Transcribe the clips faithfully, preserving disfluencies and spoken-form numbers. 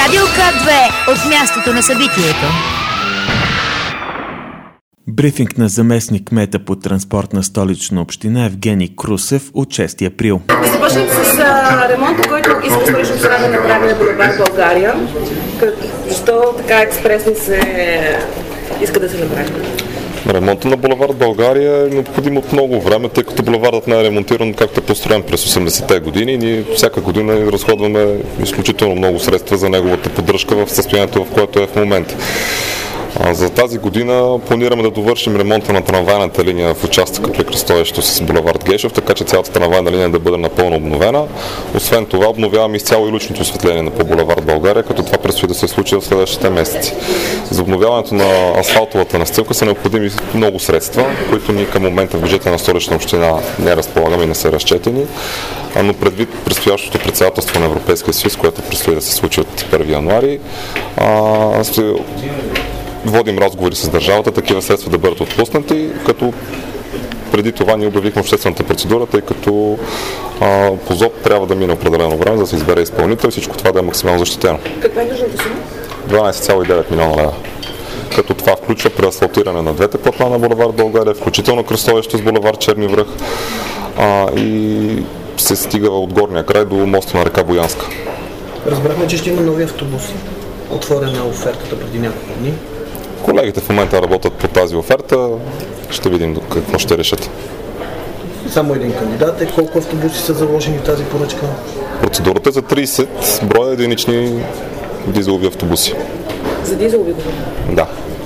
Радио К две от мястото на събитието. Брифинг на заместник кмета по транспорт на Столична община Евгений Крусев от шести април. Да започнем с а, ремонта, който иска Столична община да направи на булевард България. Защо така експресно се иска да се направи? Ремонта на булевард България е необходим от много време, тъй като булевардът не е ремонтиран както е построен през осемдесетте години. Ние всяка година разходваме изключително много средства за неговата поддръжка в състоянието, в което е в момента. За тази година планираме да довършим ремонта на трамвайната линия в участъка при кръстовището с булевард Гешев, така че цялата трамвайна линия да бъде напълно обновена. Освен това, обновяваме изцяло и уличното осветление на по булевард България, като това предстои да се случи в следващите месеци. За обновяването на асфалтовата настилка са необходими много средства, които ние към момента в бюджета на Столична община не разполагаме и не са разчетени, но предвид предстоящото председателство на Европейския съюз, което предстои да се случи от първи януари, водим разговори с държавата, такива средства да бъдат отпуснати, като преди това ние обявихме обществената процедура, тъй като а, по ЗОП трябва да мине определено време, за да се избере изпълнител, всичко това да е максимално защитено. Каква е нужната сума? дванадесет цяло и девет милиона лева. Като това включва преасфалтиране на двете платна на булевард България, включително кръстовище с булевард Черни връх а, и се стига от горния край до моста на река Боянска. Разбрахме, че ще има нови автобуси. Отворена офертата преди няколко дни. Колегите в момента работят по тази оферта. Ще видим какво ще решат. Само един кандидат е. Колко автобуси са заложени в тази поръчка? Процедурата е за тридесет броя единични дизелови автобуси. За дизелови говорим? Да.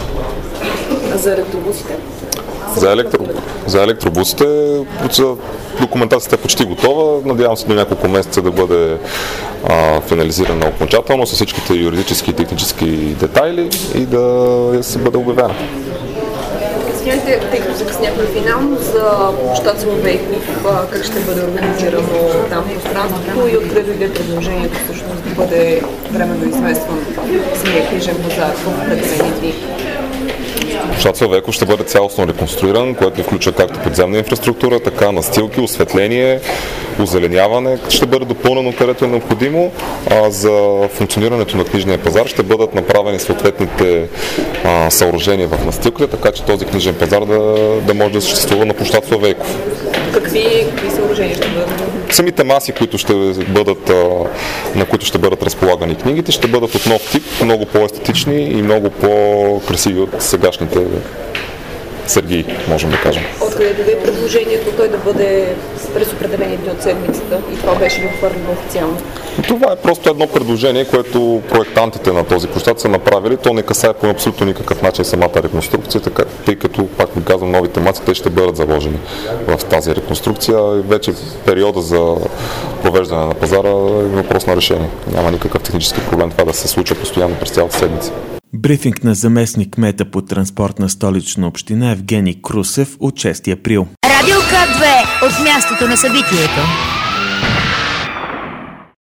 А за електробусите? За, електро... за електробусите документацията е почти готова. Надявам се до няколко месеца да бъде а, финализирана окончателно с всичките юридически и технически детайли и да се бъде обявена. Извинете, тъй като закъсняхме финално за площад Соловейков, как ще бъде организирано там пространството и откъде дойде предложението всъщност да бъде временно изместван самия книжен базар в определени дни? Площад Соловейков ще бъде цялостно реконструиран, което включва както подземна инфраструктура, така настилки, осветление, озеленяване. Ще бъде допълнено където е необходимо. А за функционирането на книжния пазар ще бъдат направени съответните а, съоръжения в настилките, така че този книжен пазар да, да може да съществува на площад Соловейков. Какви, какви съоръжения ще бъдат? Самите маси, които ще бъдат, на които ще бъдат разполагани книгите, ще бъдат от нов тип, много по-естетични и много по-красиви от сегашните сергии, можем да кажем. Откъде дойде предложението той да бъде през определени дни от седмицата и това беше ли отвърлено официално? Това е просто едно предложение, което проектантите на този площад са направили. То не касае по абсолютно никакъв начин самата реконструкция, така, тъй като, пак ми казвам, новите маси, те ще бъдат заложени в тази реконструкция. Вече в периода за провеждане на пазара е въпрос на решение. Няма никакъв технически проблем това да се случва постоянно през цялата седмица. Брифинг на заместник кмета по транспорт на Столична община Евгений Крусев от шести април. Радио К две от мястото на събитието.